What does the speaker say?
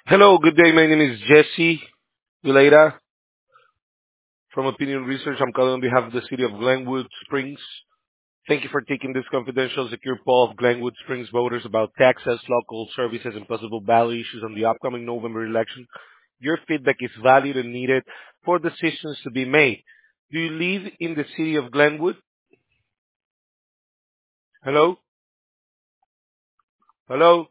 Hello, good day. My name is Jesse Vileda from Opinion Research. I'm calling on behalf of the city of Glenwood Springs. Thank you for taking this confidential, secure poll of Glenwood Springs voters about taxes, local services, and possible ballot issues on the upcoming November election. Your feedback is valued and needed for decisions to be made. Do you live in the city of Glenwood? Hello? Hello?